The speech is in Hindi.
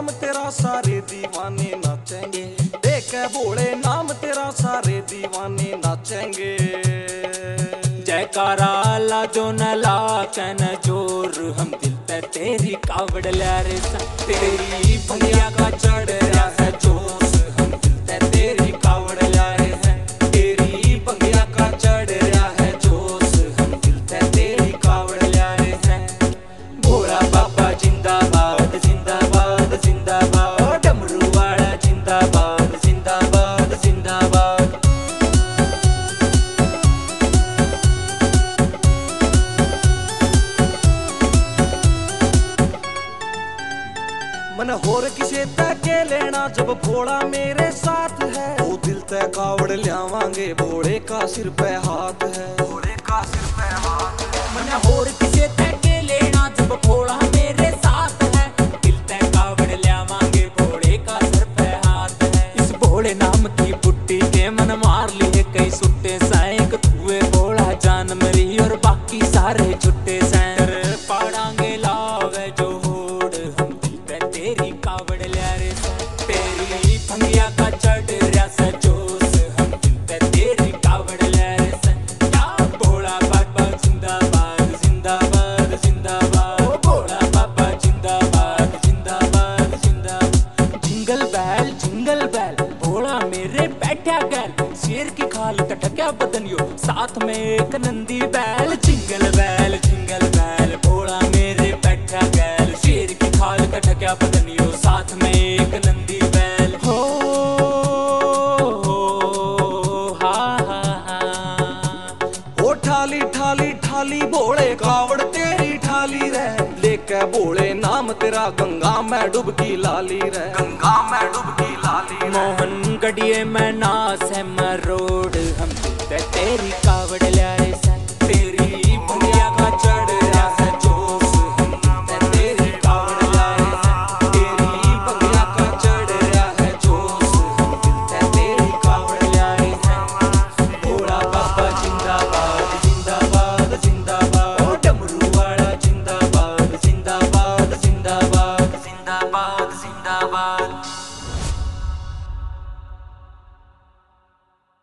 नाम तेरा सारे दीवाने नाचेंगे, देखे भोले नाम तेरा सारे दीवाने नाचेंगे। जयकारा ला जो न ला कन जोर, हम दिल पे तेरी कावड़ ला रे तेरी भंगिया का चढ़ रहा है जोश, हम दिल पे तेरी कावड़ ला रे हैं, तेरी भंगिया का चढ़ रहा है जोश, हम दिल पे तेरी कावड़ ला रे हैं। भोला बाबा जिंदाबाद जिंदाबाद जिंदाबाद, डमरू वाला जिंदाबाद जिंदाबाद जिंदाबाद। मन होर किसे तय के लेना जब भोला मेरे साथ है, वो दिल तय कावड़ लियावांगे भोले का सिर पे हाथ है, भोले का सिर पे हाथ है। मन होर किसे तय के लेना जब भोला मेरे साथ है, दिल तय कावड़ लियावांगे भोले का सिर पे हाथ है। इस भोले नाम की बुट्टी के मन मार लिए कई सुट्टे सैक, तुए भोला जान मरी और बाकी सारे छुट्टे सैर पाड़ांगे लावे जो होड़, हम दिल पे तेरी कावड़ लिया रे तेरी भंगिया का चढ़ रहा से जोश, हम दिल पे तेरी कावड़ लिया रे या भोला बाबा जिंदाबाद जिंदाबाद जिंदाबाद, ओ भोला बाबा जिंदाबाद जिंदाबाद जिंदाबाद। जिंगल बैल भोला मेरे बैठा गैल, शेर की खाल कटक्या बदनियो साथ में एक नंदी बैल। जिंगल बैल भोला मेरे बैठा गैल, शेर की खाल कटक्या बदनियो साथ में एक नंदी बैल। हो हा हा हा, ओ ठाली ठाली ठाली भोले कावड़ तेरी ठाली रे, लेके भोले नाम तेरा गंगा में डुबकी लाली रे, गंगा में डुबकी लाली। मोहन गढ़िए में नास है मरोड़, हम दिल पे तेरी कावड़ लिया